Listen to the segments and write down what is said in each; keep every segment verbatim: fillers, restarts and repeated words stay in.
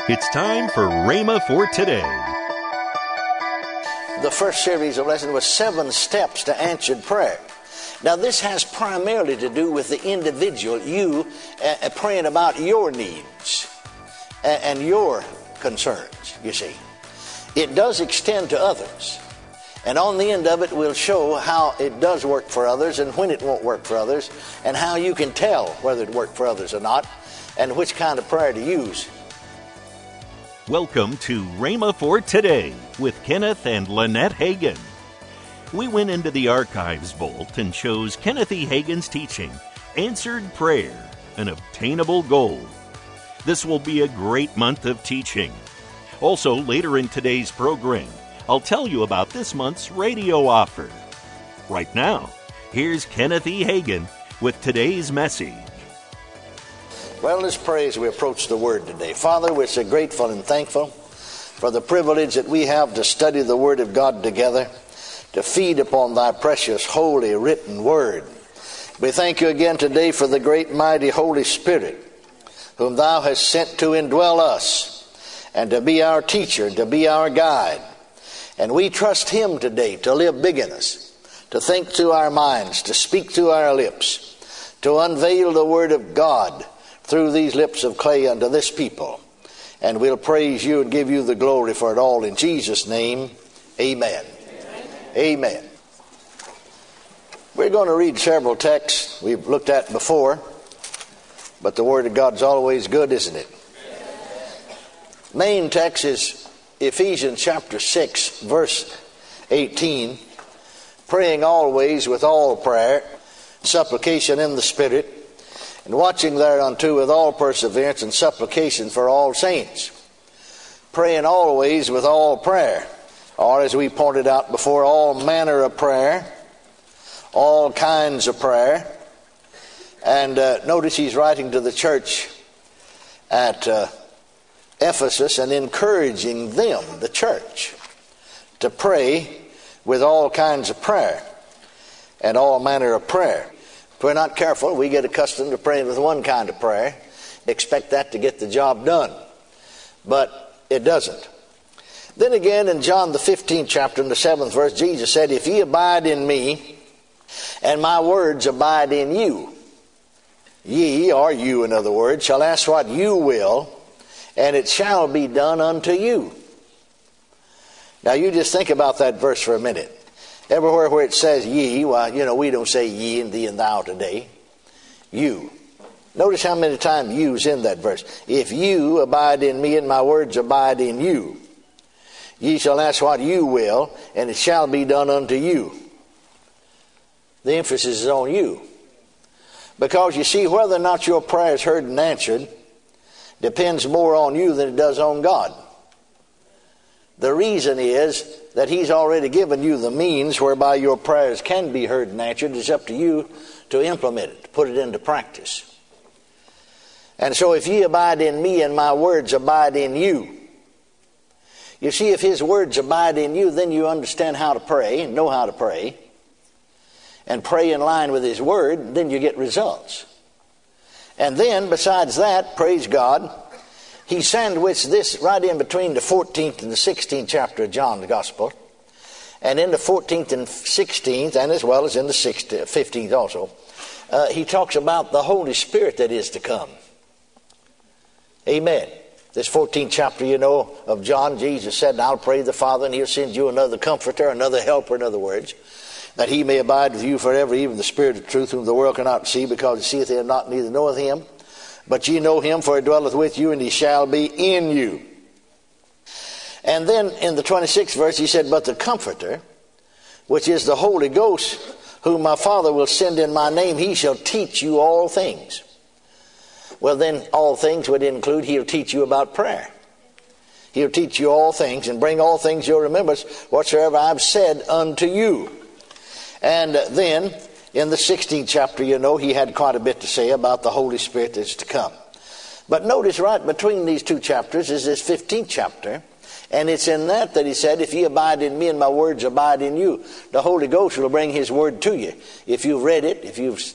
It's time for Rhema for today. The first series of lessons was seven steps to answered prayer. Now this has primarily to do with the individual, you uh, praying about your needs and, and your concerns, you see. It does extend to others. And on the end of it, we'll show how it does work for others and when it won't work for others, and how you can tell whether it worked for others or not, and which kind of prayer to use. Welcome to Rhema for Today with Kenneth and Lynette Hagin. We went into the archives vault and chose Kenneth E. Hagin's teaching, Answered Prayer, an Obtainable Goal. This will be a great month of teaching. Also, later in today's program, I'll tell you about this month's radio offer. Right now, here's Kenneth E. Hagin with today's message. Well, let's pray as we approach the Word today. Father, we're so grateful and thankful for the privilege that we have to study the Word of God together, to feed upon Thy precious, holy, written Word. We thank You again today for the great, mighty Holy Spirit, whom Thou hast sent to indwell us, and to be our teacher, and to be our guide. And we trust Him today to live big in us, to think through our minds, to speak through our lips, to unveil the Word of God through these lips of clay unto this people. And we'll praise You and give You the glory for it all. In Jesus' name, amen. Amen. Amen. We're going to read several texts we've looked at before, but the Word of God's always good, isn't it? Main text is Ephesians chapter six, verse eighteen, praying always with all prayer, supplication in the Spirit, and watching thereunto with all perseverance and supplication for all saints. Praying always with all prayer, or as we pointed out before, all manner of prayer, all kinds of prayer. And uh, notice he's writing to the church at uh, Ephesus and encouraging them, the church, to pray with all kinds of prayer and all manner of prayer. If we're not careful, we get accustomed to praying with one kind of prayer, expect that to get the job done. But it doesn't. Then again in John the fifteenth chapter, in the seventh verse, Jesus said, "If ye abide in me, and my words abide in you, ye," or you in other words, "shall ask what you will, and it shall be done unto you." Now you just think about that verse for a minute. Everywhere where it says ye, well, you know, we don't say ye and thee and thou today. You. Notice how many times you's in that verse. If you abide in me and my words abide in you, ye shall ask what you will, and it shall be done unto you. The emphasis is on you. Because you see, whether or not your prayer is heard and answered depends more on you than it does on God. The reason is that He's already given you the means whereby your prayers can be heard and answered. It's up to you to implement it, to put it into practice. And so if ye abide in me and my words abide in you. You see, if His words abide in you, then you understand how to pray and know how to pray. And pray in line with His Word, then you get results. And then, besides that, praise God, He sandwiched this right in between the fourteenth and the sixteenth chapter of John's Gospel. And in the fourteenth and sixteenth, and as well as in the fifteenth also, uh, He talks about the Holy Spirit that is to come. Amen. This fourteenth chapter, you know, of John, Jesus said, "I'll pray the Father, and He'll send you another comforter," another helper, in other words, "that He may abide with you forever, even the Spirit of truth, whom the world cannot see, because it seeth Him not, neither knoweth Him. But ye know Him, for He dwelleth with you, and He shall be in you." And then in the twenty-sixth verse, He said, "But the Comforter, which is the Holy Ghost, whom my Father will send in my name, He shall teach you all things." Well, then all things would include He'll teach you about prayer. He'll teach you all things, and bring all things to your remembrance, whatsoever I've said unto you. And then in the sixteenth chapter, you know, He had quite a bit to say about the Holy Spirit that's to come. But notice right between these two chapters is this fifteenth chapter. And it's in that that He said, "If ye abide in me and my words abide in you," the Holy Ghost will bring His word to you. If you've read it, if you've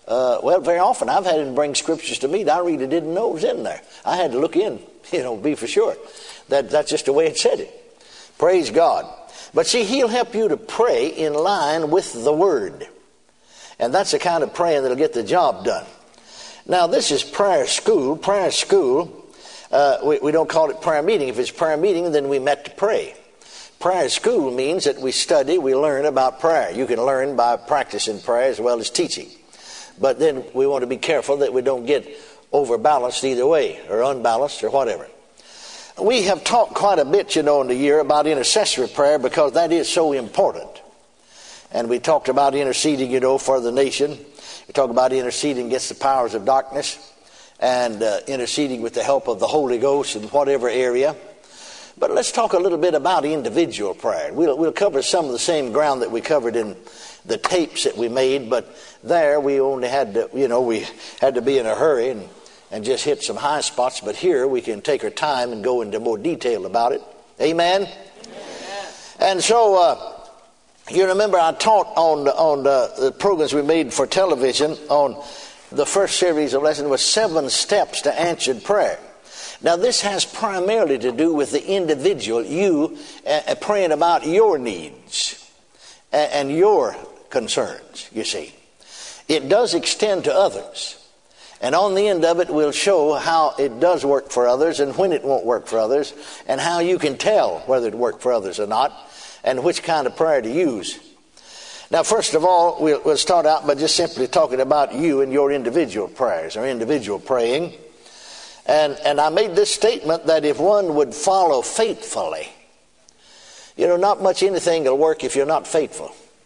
Uh, well, very often I've had him bring scriptures to me that I really didn't know was in there. I had to look in, you know, be for sure. That That's just the way it said it. Praise God. But see, he'll help you to pray in line with the Word. And that's the kind of praying that'll get the job done. Now, this is prayer school. Prayer school, uh, we, we don't call it prayer meeting. If it's prayer meeting, then we met to pray. Prayer school means that we study, we learn about prayer. You can learn by practicing prayer as well as teaching. But then we want to be careful that we don't get overbalanced either way, or unbalanced, or whatever. We have talked quite a bit, you know, in the year about intercessory prayer because that is so important. And we talked about interceding, you know, for the nation. We talked about interceding against the powers of darkness and uh, interceding with the help of the Holy Ghost in whatever area. But let's talk a little bit about individual prayer. We'll, we'll cover some of the same ground that we covered in the tapes that we made, but there we only had to, you know, we had to be in a hurry and and just hit some high spots, but here we can take our time and go into more detail about it. Amen? Amen. And so, uh, you remember I taught on, on the, the programs we made for television on the first series of lessons was seven steps to answered prayer. Now, this has primarily to do with the individual, you uh, praying about your needs and, and your concerns, you see. It does extend to others. And on the end of it, we'll show how it does work for others and when it won't work for others and how you can tell whether it worked for others or not and which kind of prayer to use. Now, first of all, we'll, we'll start out by just simply talking about you and your individual prayers or individual praying. And, and I made this statement that if one would follow faithfully, you know, not much anything will work if you're not faithful.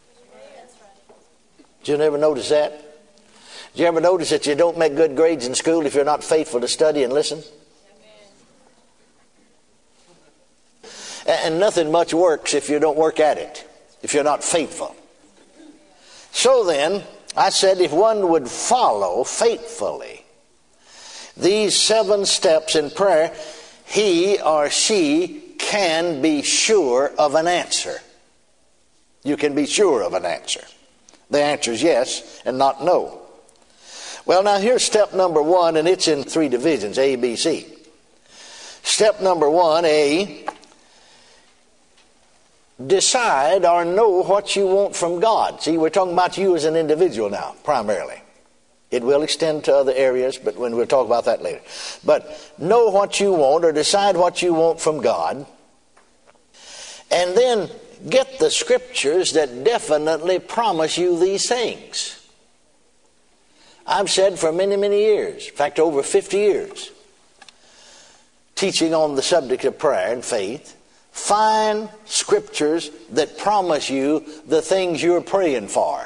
Did you never notice that? Did you ever notice that you don't make good grades in school if you're not faithful to study and listen? Amen. And nothing much works if you don't work at it, if you're not faithful. So then, I said if one would follow faithfully these seven steps in prayer, he or she can be sure of an answer. You can be sure of an answer. The answer is yes and not no. Well, now here's step number one, and it's in three divisions, A, B, C. Step number one, A, decide or know what you want from God. See, we're talking about you as an individual now, primarily. It will extend to other areas, but when we'll talk about that later. But know what you want or decide what you want from God. And then get the scriptures that definitely promise you these things. I've said for many, many years, in fact over fifty years, teaching on the subject of prayer and faith, find scriptures that promise you the things you're praying for.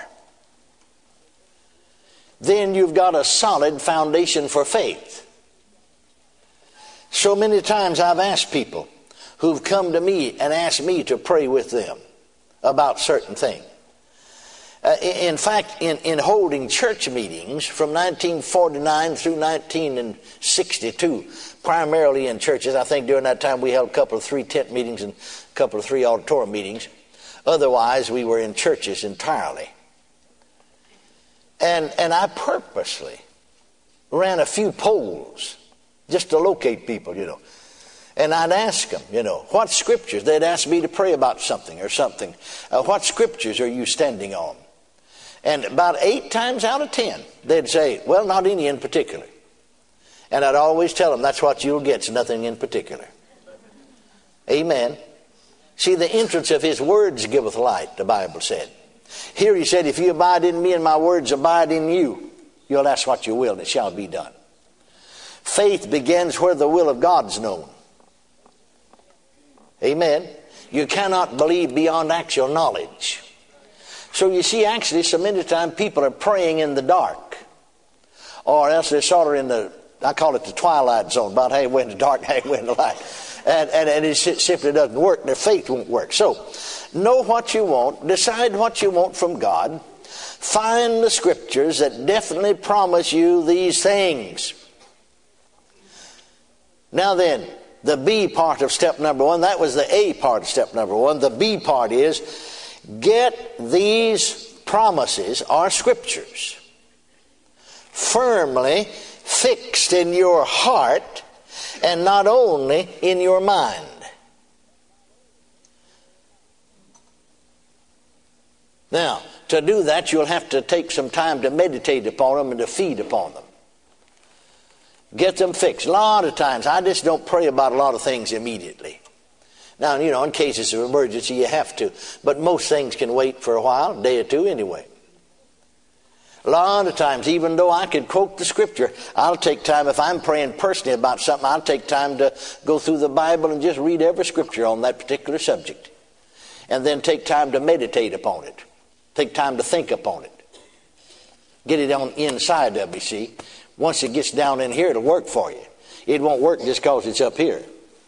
Then you've got a solid foundation for faith. So many times I've asked people who've come to me and asked me to pray with them about certain things. Uh, in fact, in, in holding church meetings from nineteen forty-nine through nineteen sixty-two, primarily in churches, I think during that time we held a couple of three tent meetings and a couple of three auditorium meetings. Otherwise, we were in churches entirely. And, and I purposely ran a few polls just to locate people, you know. And I'd ask them, you know, what scriptures? They'd ask me to pray about something or something. Uh, what scriptures are you standing on? And about eight times out of ten, they'd say, well, not any in particular. And I'd always tell them, that's what you'll get, nothing in particular. Amen. See, the entrance of his words giveth light, the Bible said. Here he said, if you abide in me and my words abide in you, you'll ask what you will and it shall be done. Faith begins where the will of God's known. Amen. You cannot believe beyond actual knowledge. So you see, actually, so many times people are praying in the dark. Or else they're sort of in the, I call it the twilight zone, about halfway in the dark, halfway in the light. And, and, and it simply doesn't work. Their faith won't work. So, know what you want. Decide what you want from God. Find the scriptures that definitely promise you these things. Now then, the B part of step number one, that was the A part of step number one. The B part is, get these promises or scriptures firmly fixed in your heart and not only in your mind. Now, to do that, you'll have to take some time to meditate upon them and to feed upon them. Get them fixed. A lot of times, I just don't pray about a lot of things immediately. Now, you know, in cases of emergency, you have to. But most things can wait for a while, a day or two anyway. A lot of times, even though I could quote the Scripture, I'll take time, if I'm praying personally about something, I'll take time to go through the Bible and just read every Scripture on that particular subject. And then take time to meditate upon it. Take time to think upon it. Get it on the inside of you, see. Once it gets down in here, it'll work for you. It won't work just because it's up here.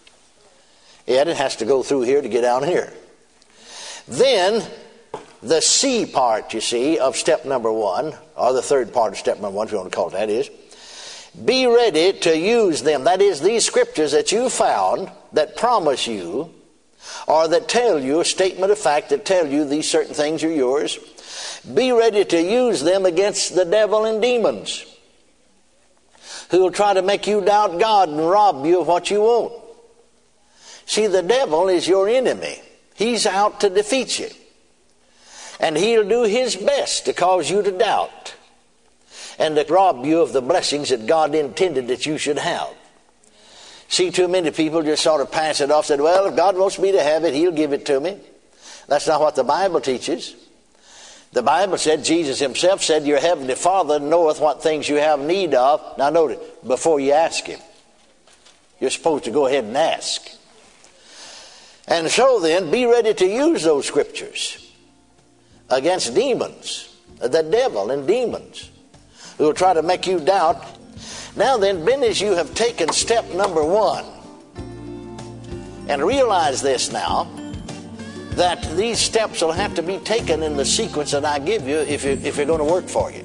Yet it has to go through here to get down here. Then, the C part, you see, of step number one, or the third part of step number one, if you want to call it that, is be ready to use them. That is, these scriptures that you found that promise you, or that tell you, a statement of fact that tell you these certain things are yours, be ready to use them against the devil and demons who will try to make you doubt God and rob you of what you want. See, the devil is your enemy. He's out to defeat you. And he'll do his best to cause you to doubt and to rob you of the blessings that God intended that you should have. See, too many people just sort of pass it off, said, well, if God wants me to have it, he'll give it to me. That's not what the Bible teaches. The Bible said, Jesus himself said, your heavenly Father knoweth what things you have need of. Now notice, before you ask him. You're supposed to go ahead and ask. And so then, be ready to use those scriptures against demons, the devil and demons, who will try to make you doubt. Now then, ben as you have taken step number one, and realize this now, that these steps will have to be taken in the sequence that I give you if, you, if you're going to work for you.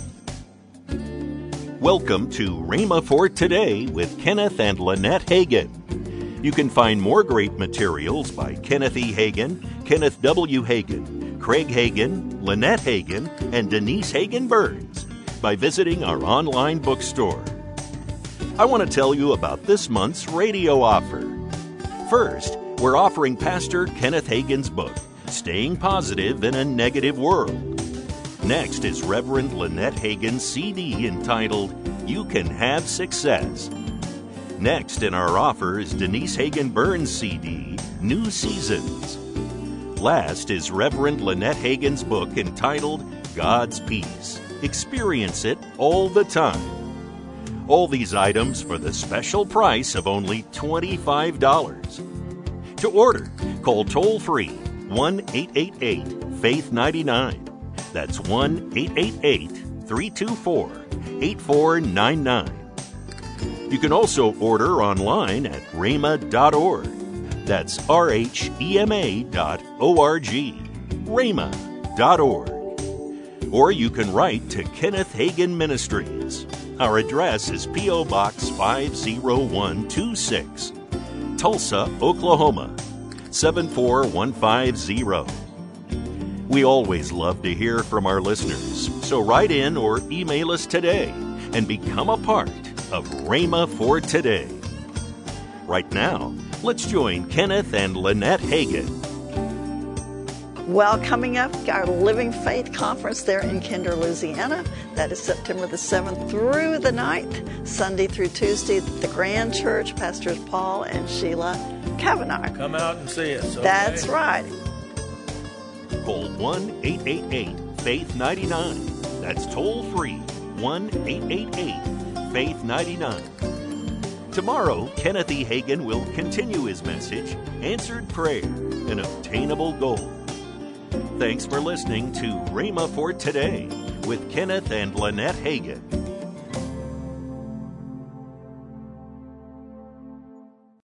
Welcome to Rhema for Today with Kenneth and Lynette Hagin. You can find more great materials by Kenneth E. Hagin, Kenneth W. Hagin, Craig Hagin, Lynette Hagin, and Denise Hagin Burns by visiting our online bookstore. I want to tell you about this month's radio offer. First, we're offering Pastor Kenneth Hagin's book, Staying Positive in a Negative World. Next is Reverend Lynette Hagin's C D entitled, You Can Have Success. Next in our offer is Denise Hagin Burns' C D, New Seasons. Last is Reverend Lynette Hagin's book entitled, God's Peace. Experience it all the time. All these items for the special price of only twenty-five dollars. To order, call toll-free one eight eight eight, faith nine nine. That's one eight eight eight, three two four, eight four nine nine. You can also order online at rhema dot org. That's R H E M A dot O R G, rhema dot org. Or you can write to Kenneth Hagin Ministries. Our address is P O. Box five oh one two six, Tulsa, Oklahoma, seven four one five zero. We always love to hear from our listeners, so write in or email us today and become a part of Rhema for Today. Right now, let's join Kenneth and Lynette Hagin. Well, coming up, our Living Faith Conference there in Kinder, Louisiana. That is September the seventh through the ninth, Sunday through Tuesday at the Grand Church, Pastors Paul and Sheila Kavanaugh. Come out and see us. Okay? That's right. Call one eight eight eight, faith nine nine. That's toll free, one eight eight eight, faith nine nine. Tomorrow, Kenneth E. Hagin will continue his message, Answered Prayer, an Obtainable Goal. Thanks for listening to Rhema for Today with Kenneth and Lynette Hagin.